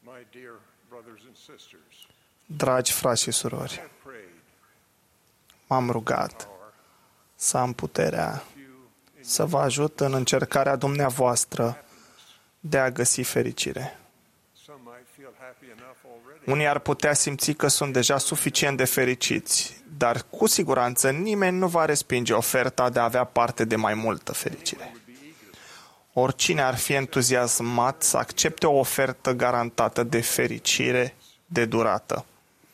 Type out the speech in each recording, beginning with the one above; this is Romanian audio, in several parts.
Dragi frați și surori, m-am rugat să am puterea să vă ajut în încercarea dumneavoastră de a găsi fericire. Unii ar putea simți că sunt deja suficient de fericiți, dar cu siguranță nimeni nu va respinge oferta de a avea parte de mai multă fericire. Oricine ar fi entuziasmat să accepte o ofertă garantată de fericire de durată.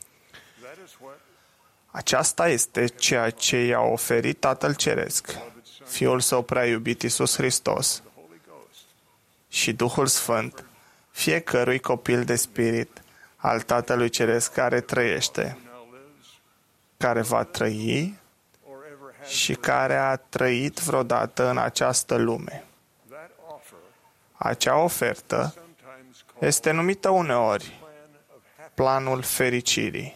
Aceasta este ceea ce i-a oferit Tatăl Ceresc, Fiul Său prea iubit Iisus Hristos și Duhul Sfânt, fiecărui copil de spirit al Tatălui Ceresc care trăiește, care va trăi și care a trăit vreodată în această lume. Acea ofertă este numită uneori planul fericirii.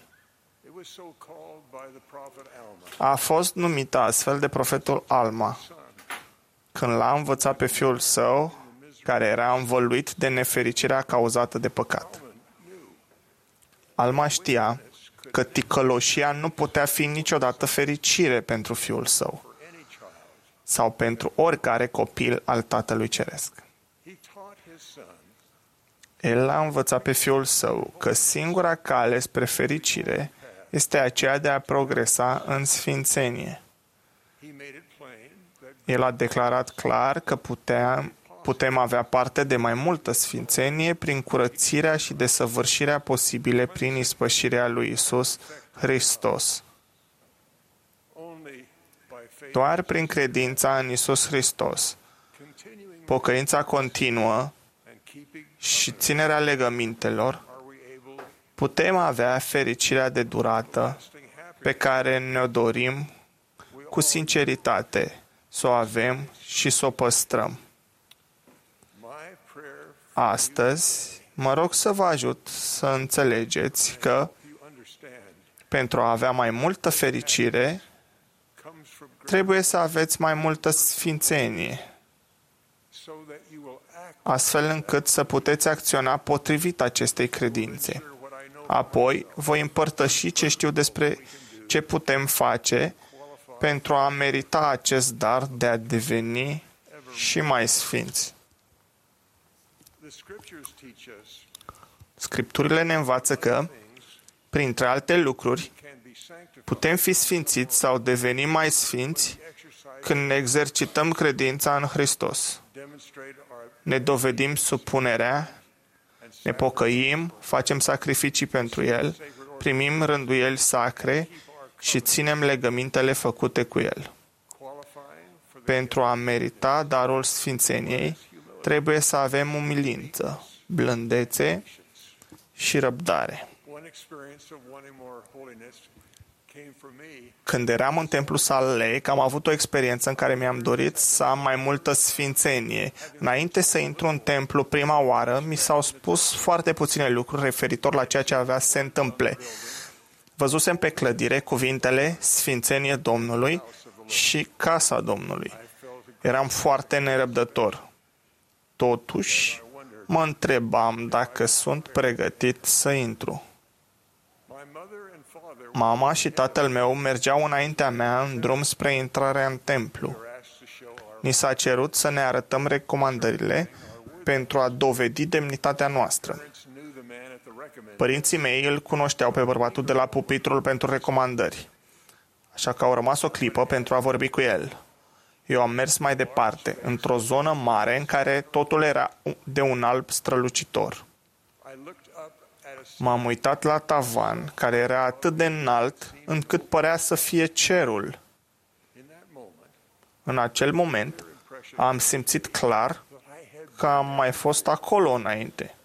A fost numită astfel de profetul Alma, când l-a învățat pe fiul său, care era învăluit de nefericirea cauzată de păcat. Alma știa că ticăloșia nu putea fi niciodată fericire pentru fiul său sau pentru oricare copil al Tatălui Ceresc. El l-a învățat pe fiul său că singura cale spre fericire este aceea de a progresa în sfințenie. El a declarat clar că putem avea parte de mai multă sfințenie prin curățirea și desăvârșirea posibile prin ispășirea lui Iisus Hristos. Doar prin credința în Iisus Hristos, pocăința continuă și ținerea legămintelor, putem avea fericirea de durată pe care ne-o dorim cu sinceritate, să o avem și să o păstrăm. Astăzi, mă rog să vă ajut să înțelegeți că pentru a avea mai multă fericire, trebuie să aveți mai multă sfințenie, astfel încât să puteți acționa potrivit acestei credințe. Apoi, voi împărtăși ce știu despre ce putem face pentru a merita acest dar de a deveni și mai sfinți. Scripturile ne învață că, printre alte lucruri, putem fi sfințiți sau deveni mai sfinți când ne exercităm credința în Hristos. Ne dovedim supunerea, ne pocăim, facem sacrificii pentru El, primim rânduieli sacre și ținem legămintele făcute cu El. Pentru a merita darul sfințeniei, trebuie să avem umilință, blândețe și răbdare. Când eram în Templul Salt Lake, am avut o experiență în care mi-am dorit să am mai multă sfințenie. Înainte să intru în templu prima oară, mi s-au spus foarte puține lucruri referitor la ceea ce avea să se întâmple. Văzusem pe clădire cuvintele Sfințenie Domnului și Casa Domnului. Eram foarte nerăbdător. Totuși, mă întrebam dacă sunt pregătit să intru. Mama și tatăl meu mergeau înaintea mea în drum spre intrarea în templu. Ni s-a cerut să ne arătăm recomandările pentru a dovedi demnitatea noastră. Părinții mei îl cunoșteau pe bărbatul de la pupitrul pentru recomandări, așa că au rămas o clipă pentru a vorbi cu el. Eu am mers mai departe, într-o zonă mare în care totul era de un alb strălucitor. M-am uitat la tavan, care era atât de înalt, încât părea să fie cerul. În acel moment, am simțit clar că am mai fost acolo înainte.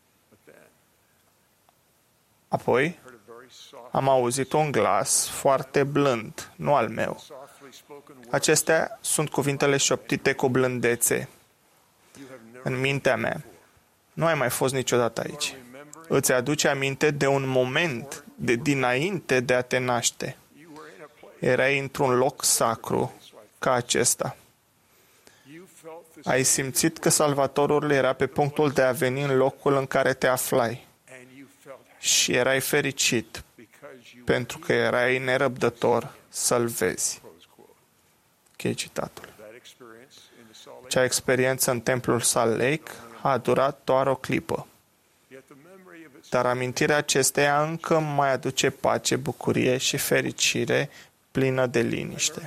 Apoi, am auzit un glas foarte blând, nu al meu. Acestea sunt cuvintele șoptite cu blândețe în mintea mea. Nu ai mai fost niciodată aici. Îți aduce aminte de un moment de dinainte de a te naște. Erai într-un loc sacru ca acesta. Ai simțit că Salvatorul era pe punctul de a veni în locul în care te aflai și erai fericit pentru că erai nerăbdător să-L vezi. Închei citatul. Cea experiență în templul Salt Lake a durat doar o clipă, dar amintirea acesteia încă mai aduce pace, bucurie și fericire plină de liniște.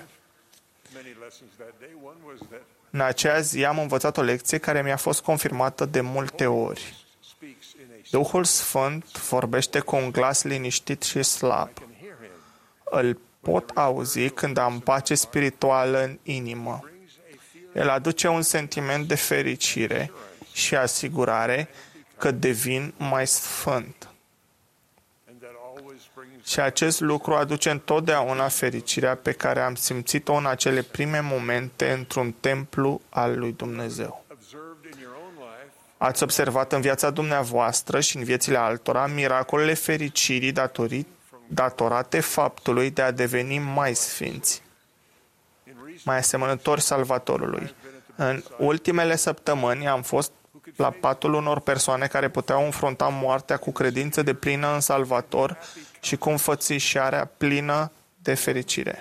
În aceea zi am învățat o lecție care mi-a fost confirmată de multe ori. Duhul Sfânt vorbește cu un glas liniștit și slab. Îl pot auzi când am pace spirituală în inimă. El aduce un sentiment de fericire și asigurare că devin mai sfânt. Și acest lucru aduce întotdeauna fericirea pe care am simțit-o în acele prime momente într-un templu al lui Dumnezeu. Ați observat în viața dumneavoastră și în viețile altora miracolele fericirii datorate faptului de a deveni mai sfinți, mai asemănători Salvatorului. În ultimele săptămâni am fost la patul unor persoane care puteau înfrunta moartea cu credință deplină în Salvator și cu înfățișarea plină de fericire.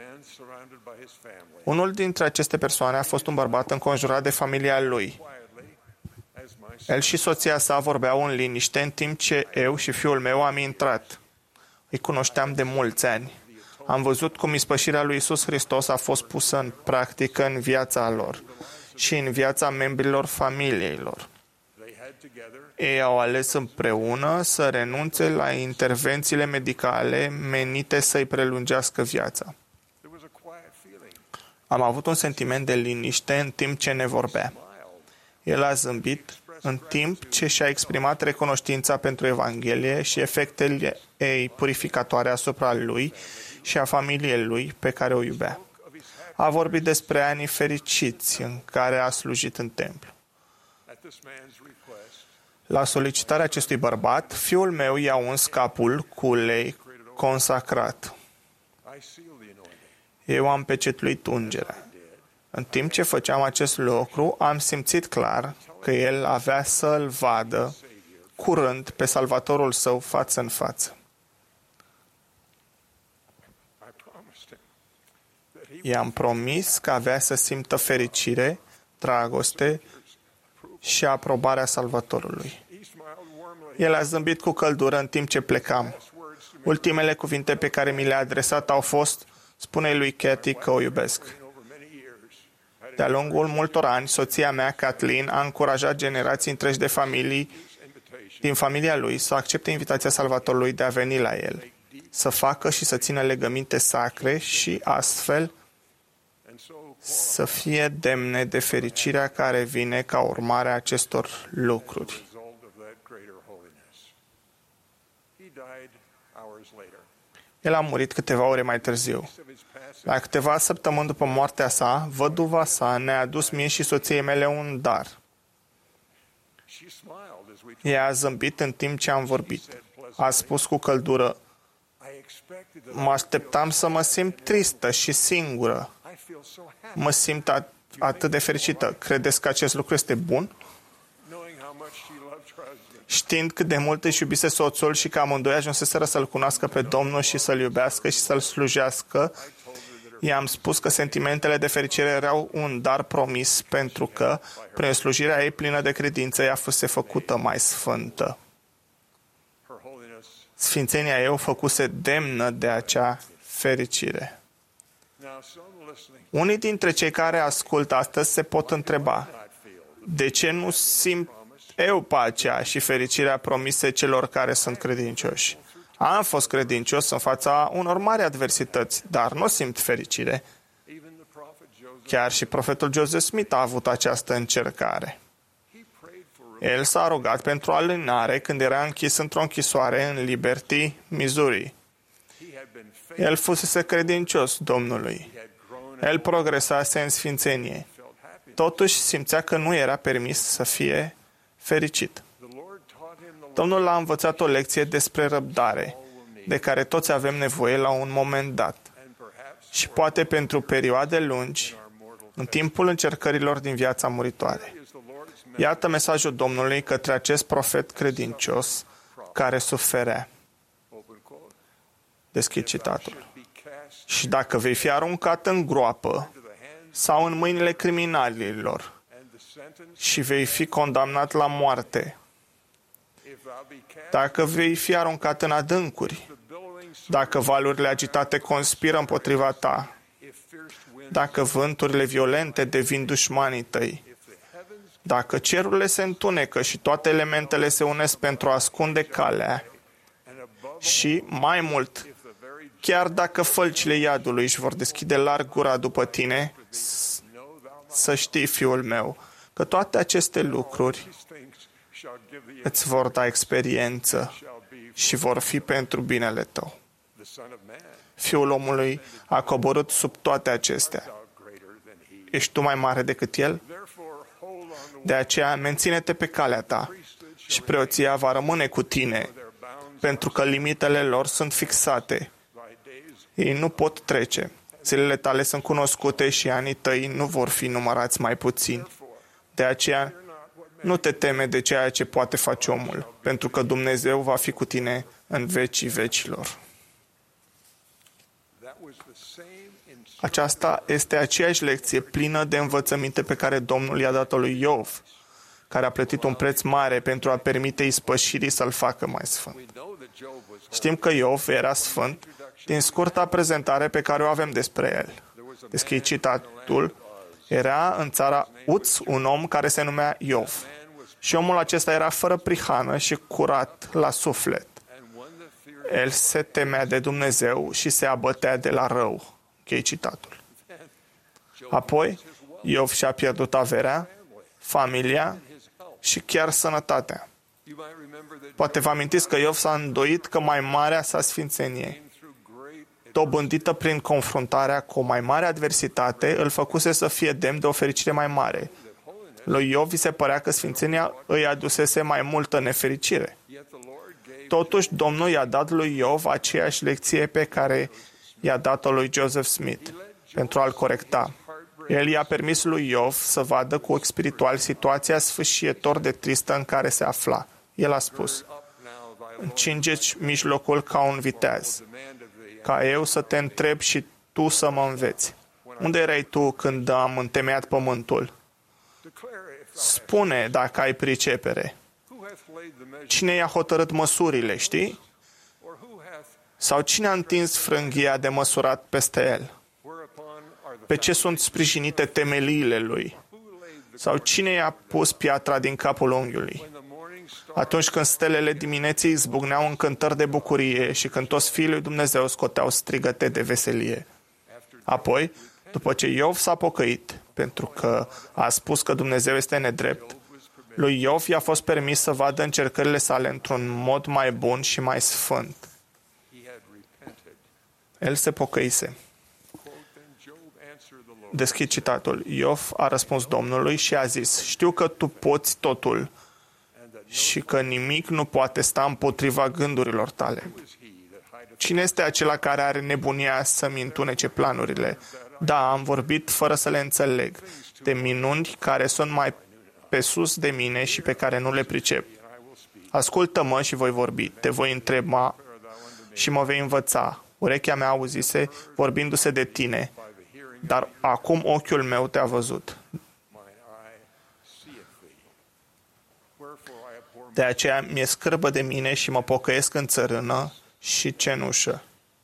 Unul dintre aceste persoane a fost un bărbat înconjurat de familia lui. El și soția sa vorbeau în liniște în timp ce eu și fiul meu am intrat. Îi cunoșteam de mulți ani. Am văzut cum ispășirea lui Iisus Hristos a fost pusă în practică în viața lor și în viața membrilor familiei lor. Ei au ales împreună să renunțe la intervențiile medicale menite să-i prelungească viața. Am avut un sentiment de liniște în timp ce ne vorbea. El a zâmbit în timp ce și-a exprimat recunoștința pentru Evanghelie și efectele ei purificatoare asupra lui și a familiei lui pe care o iubea. A vorbit despre anii fericiți în care a slujit în templu. La solicitarea acestui bărbat, fiul meu i-a uns capul cu ulei consacrat. Eu am pecetluit ungerea. În timp ce făceam acest lucru, am simțit clar că el avea să-l vadă curând pe Salvatorul său față în față. I-am promis că avea să simtă fericire, dragoste și aprobarea Salvatorului. El a zâmbit cu căldură în timp ce plecam. Ultimele cuvinte pe care mi le-a adresat au fost: spune-i lui Cathy că o iubesc. De-a lungul multor ani, soția mea, Kathleen, a încurajat generații întregi de familii din familia lui să accepte invitația Salvatorului de a veni la el, să facă și să țină legăminte sacre și astfel să fie demne de fericirea care vine ca urmare a acestor lucruri. El a murit câteva ore mai târziu. La câteva săptămâni după moartea sa, văduva sa ne-a adus mie și soției mele un dar. Ea a zâmbit în timp ce am vorbit. A spus cu căldură: mă așteptam să mă simt tristă și singură. Mă simt atât de fericită. Credeți că acest lucru este bun? Știind cât de mult își iubise soțul și că amândoi ajunseseră să-L cunoască pe Domnul și să-L iubească și să-L slujească, i-am spus că sentimentele de fericire erau un dar promis pentru că, prin slujirea ei plină de credință, ea fusese făcută mai sfântă. Sfințenia ei o făcuse demnă de acea fericire. Unii dintre cei care ascultă astăzi se pot întreba: de ce nu simt eu pacea și fericirea promise celor care sunt credincioși? Am fost credincios în fața unor mari adversități, dar nu simt fericire. Chiar și profetul Joseph Smith a avut această încercare. El s-a rugat pentru alinare când era închis într-o închisoare în Liberty, Missouri. El fusese credincios Domnului. El progresase în sfințenie. Totuși simțea că nu era permis să fie fericit. Domnul l-a învățat o lecție despre răbdare, de care toți avem nevoie la un moment dat. Și poate pentru perioade lungi în timpul încercărilor din viața muritoare. Iată mesajul Domnului către acest profet credincios care suferea. Deschid citatul. Și dacă vei fi aruncat în groapă sau în mâinile criminalilor și vei fi condamnat la moarte, dacă vei fi aruncat în adâncuri, dacă valurile agitate conspiră împotriva ta, dacă vânturile violente devin dușmanii tăi, dacă cerurile se întunecă și toate elementele se unesc pentru a ascunde calea, și, mai mult, chiar dacă fălcile iadului își vor deschide larg gura după tine, să știi, fiul meu, că toate aceste lucruri îți vor da experiență și vor fi pentru binele tău. Fiul omului a coborât sub toate acestea. Ești tu mai mare decât el? De aceea, menține-te pe calea ta și preoția va rămâne cu tine, pentru că limitele lor sunt fixate. Ei nu pot trece. Zilele tale sunt cunoscute și anii tăi nu vor fi numărați mai puțin. De aceea, nu te teme de ceea ce poate face omul, pentru că Dumnezeu va fi cu tine în vecii vecilor. Aceasta este aceeași lecție plină de învățăminte pe care Domnul i-a dat-o lui Iov, care a plătit un preț mare pentru a permite ispășirii să-l facă mai sfânt. Știm că Iov era sfânt din scurta prezentare pe care o avem despre el. Deschid citatul. Era în țara Uț un om care se numea Iov. Și omul acesta era fără prihană și curat la suflet. El se temea de Dumnezeu și se abătea de la rău. Închei citatul. Apoi, Iov și-a pierdut averea, familia și chiar sănătatea. Poate vă amintiți că Iov s-a îndoit că mai marea sa sfințenie, dobândită prin confruntarea cu o mai mare adversitate, îl făcuse să fie demn de o fericire mai mare. Lui Iov îi se părea că sfințenia îi adusese mai multă nefericire. Totuși, Domnul i-a dat lui Iov aceeași lecție pe care i-a dat-o lui Joseph Smith pentru a-l corecta. El i-a permis lui Iov să vadă cu ochi spiritual situația sfâșietor de tristă în care se afla. El a spus: încingeți mijlocul ca un viteaz, ca eu să te întreb și tu să mă înveți. Unde erai tu când am întemeiat pământul? Spune dacă ai pricepere. Cine i-a hotărât măsurile, știi? Sau cine a întins frânghia de măsurat peste el? Pe ce sunt sprijinite temeliile lui? Sau cine i-a pus piatra din capul unghiului? Atunci când stelele dimineții izbucneau în cântări de bucurie și când toți fiii lui Dumnezeu scoteau strigăte de veselie. Apoi, după ce Iov s-a pocăit, pentru că a spus că Dumnezeu este nedrept, lui Iov i-a fost permis să vadă încercările sale într-un mod mai bun și mai sfânt. El se pocăise. Deschid citatul. Iov a răspuns Domnului și a zis: știu că tu poți totul și că nimic nu poate sta împotriva gândurilor tale. Cine este acela care are nebunia să-mi întunece planurile? Da, am vorbit fără să le înțeleg, de minuni care sunt mai pe sus de mine și pe care nu le pricep. Ascultă-mă și voi vorbi, te voi întreba și mă vei învăța. Urechea mea auzise vorbindu-se de tine, dar acum ochiul meu te-a văzut. De aceea mi-e scârbă de mine și mă pocăiesc în țărână și cenușă.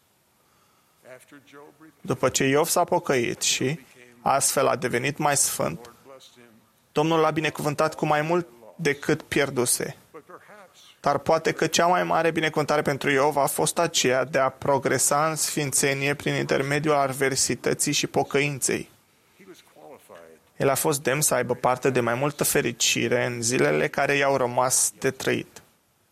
După ce Iov s-a pocăit și astfel a devenit mai sfânt, Domnul l-a binecuvântat cu mai mult decât pierduse. Dar poate că cea mai mare binecuvântare pentru Iov a fost aceea de a progresa în sfințenie prin intermediul adversității și pocăinței. El a fost demn să aibă parte de mai multă fericire în zilele care i-au rămas de trăit.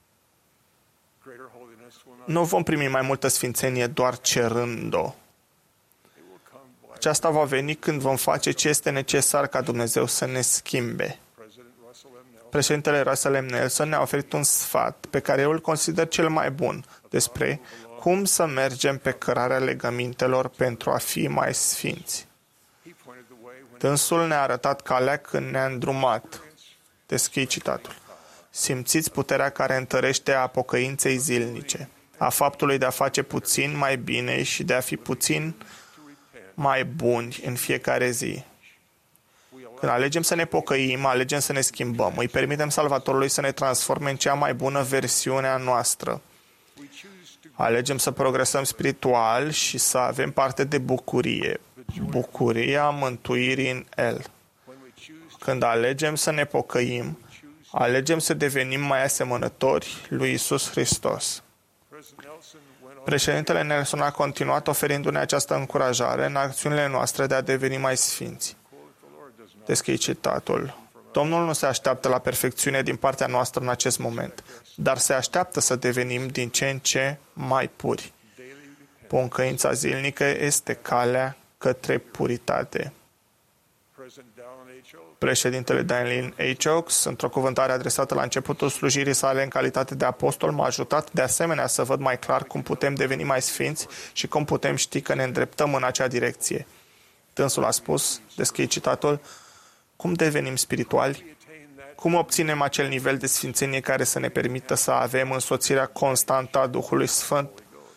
Nu vom primi mai multă sfințenie doar cerând-o. Aceasta va veni când vom face ce este necesar ca Dumnezeu să ne schimbe. Președintele Russell M. Nelson ne-a oferit un sfat pe care eu îl consider cel mai bun despre cum să mergem pe cărarea legămintelor pentru a fi mai sfinți. Dânsul ne-a arătat calea când ne-a îndrumat. Deschid citatul. Simțiți puterea care întărește a pocăinței zilnice, a faptului de a face puțin mai bine și de a fi puțin mai buni în fiecare zi. Când alegem să ne pocăim, alegem să ne schimbăm. Îi permitem Salvatorului să ne transforme în cea mai bună versiune a noastră. Alegem să progresăm spiritual și să avem parte de bucurie. Bucuria mântuirii în El. Când alegem să ne pocăim, alegem să devenim mai asemănători lui Iisus Hristos. Președintele Nelson a continuat oferindu-ne această încurajare în acțiunile noastre de a deveni mai sfinți. Deschid citatul. Domnul nu se așteaptă la perfecțiune din partea noastră în acest moment, dar se așteaptă să devenim din ce în ce mai puri. Pocăința zilnică este calea către puritate. Președintele Dallin H. Oaks, într-o cuvântare adresată la începutul slujirii sale în calitate de apostol, m-a ajutat de asemenea să văd mai clar cum putem deveni mai sfinți și cum putem ști că ne îndreptăm în acea direcție. Dânsul a spus, deschid citatul, cum devenim spirituali? Cum obținem acel nivel de sfințenie care să ne permită să avem însoțirea constantă a Duhului Sfânt?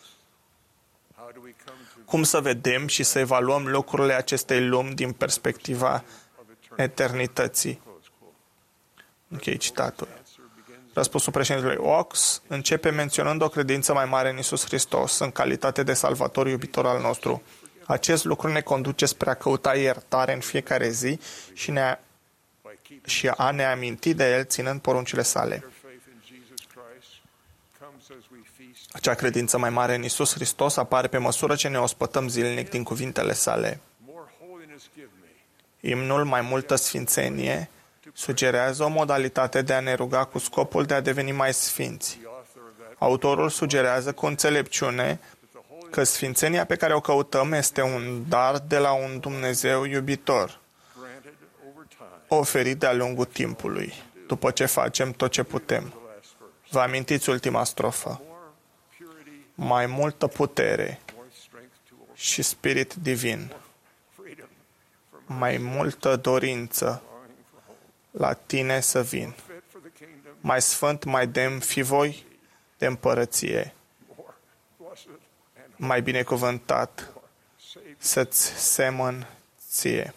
Cum să vedem și să evaluăm lucrurile acestei lumi din perspectiva eternității? Închei citatul. Răspunsul președintelui Oaks începe menționând o credință mai mare în Iisus Hristos, în calitate de salvator iubitor al nostru. Acest lucru ne conduce spre a căuta iertare în fiecare zi și a ne aminti de El ținând poruncile sale. Acea credință mai mare în Iisus Hristos apare pe măsură ce ne ospătăm zilnic din cuvintele sale. Imnul Mai multă sfințenie sugerează o modalitate de a ne ruga cu scopul de a deveni mai sfinți. Autorul sugerează cu înțelepciune că sfințenia pe care o căutăm este un dar de la un Dumnezeu iubitor, oferit de-a lungul timpului, după ce facem tot ce putem. Vă amintiți ultima strofă? Mai multă putere și spirit divin, mai multă dorință la tine să vin. Mai sfânt, mai demn fi voi de împărăție, mai binecuvântat să-ți semăn ție.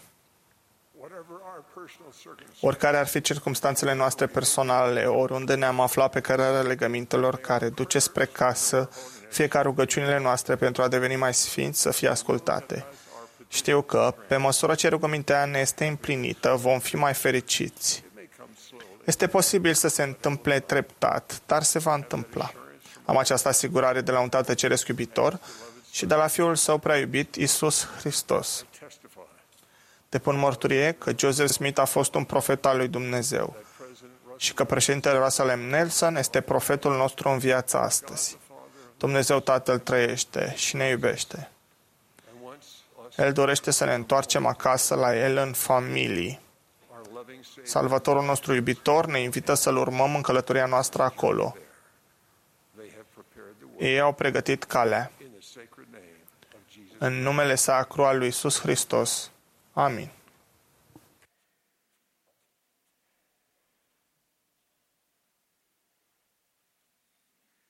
Oricare ar fi circumstanțele noastre personale, oriunde ne-am aflat pe cărarea legămintelor care duce spre casă, fie ca rugăciunile noastre pentru a deveni mai sfinți să fie ascultate. Știu că, pe măsură ce rugămintea ne este împlinită, vom fi mai fericiți. Este posibil să se întâmple treptat, dar se va întâmpla. Am această asigurare de la un Tată Ceresc iubitor și de la Fiul Său prea iubit, Iisus Hristos. Depun mărturie că Joseph Smith a fost un profet al lui Dumnezeu și că președintele Russell M. Nelson este profetul nostru în viața astăzi. Dumnezeu Tatăl trăiește și ne iubește. El dorește să ne întoarcem acasă la El în familii. Salvatorul nostru iubitor ne invită să-L urmăm în călătoria noastră acolo. Ei au pregătit calea. În numele sacru al lui Iisus Hristos. Amin.